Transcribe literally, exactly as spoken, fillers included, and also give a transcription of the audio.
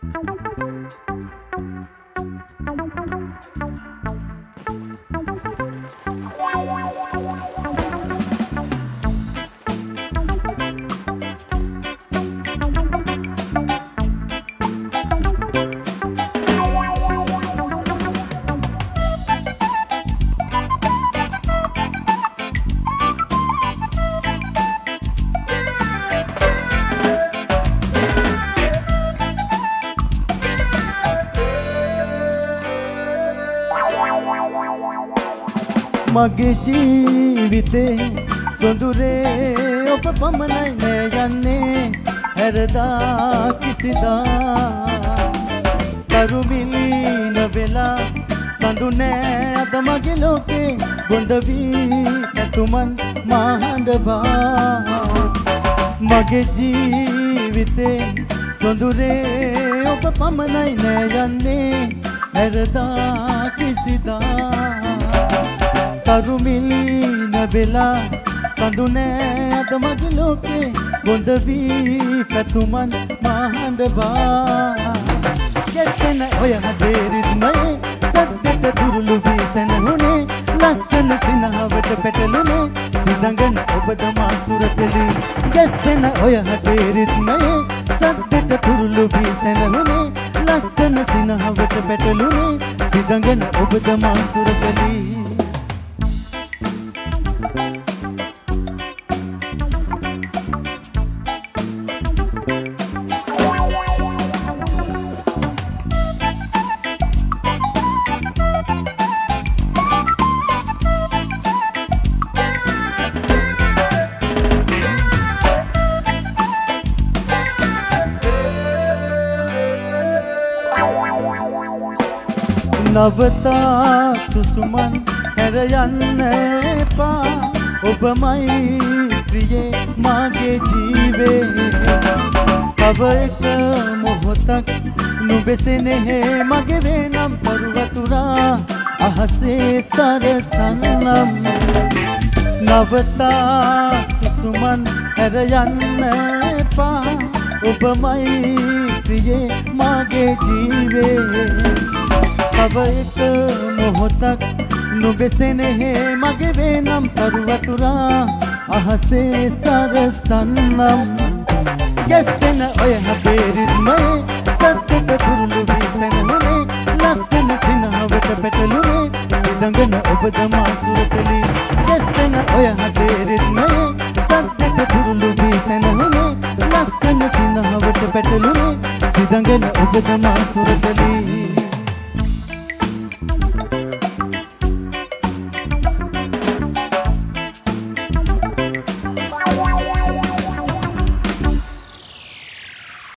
මගේ ජීවිතේ සොඳුරේ ඔබ පමණයි නේ යන්නේ හැරදා කිසිදා කරුමිලින වෙලා සඳු නෑ අද මගේ ලෝකේ බොඳ වී ඇතුමන් මහඬවා මගේ ජීවිතේ සොඳුරේ ඔබ පමණයි නේ යන්නේ හැරදා කිසිදා කරුමිලින වෙලා සඳු නෑ අද මගේ ලෝකේ බොඳ වී පැතුමන් මහඬවා ගැස්සෙන ඔය හදේ රිද්මයේ සද්දට දුරුළු වී සැනහුනේ ලස්සන සිනහවට පැටළුනේ සිදඟන ඔබද මා සුරතලි ගැස්සෙන ඔය හදේ රිද්මයේ සද්දට දුරුළු වී සැනහුනේ ලස්සන සිනහවට පැටළුනේ සිදඟන ඔබද මා සුරතලි නවතා සුසුමන් හැර යන්න එපා ඔබමයි ප්‍රියේ මාගේ ජීවේ තව එක මොහොතක් නුබෙසෙනෙහේ මගේ වේනම් පරුවතුරා අහසේ සරසන්නම් නවතා සුසුමන් හැර යන්න එපා ඔබමයි ප්‍රියේ මාගේ ජීවේ තව එක මොහොතක් නුබෙසෙනෙහේ මගේ වේනම් පරුවතුරා අහසේ සරසන්නම් ගැස්සෙන ඔය හදේ රිද්මයේ සද්දට දුරුළු වී සැනහුනේ ලස්සන සිනහවට පැටළුනේ සිදඟන ඔබද මා සුරතලි ගැස්සෙන ඔය හදේ රිද්මයේ සද්දට දුරුළු වී සැනහුනේ ලස්සන සිනහවට පැටළුනේ සිදඟන ඔබද මා සුරතලි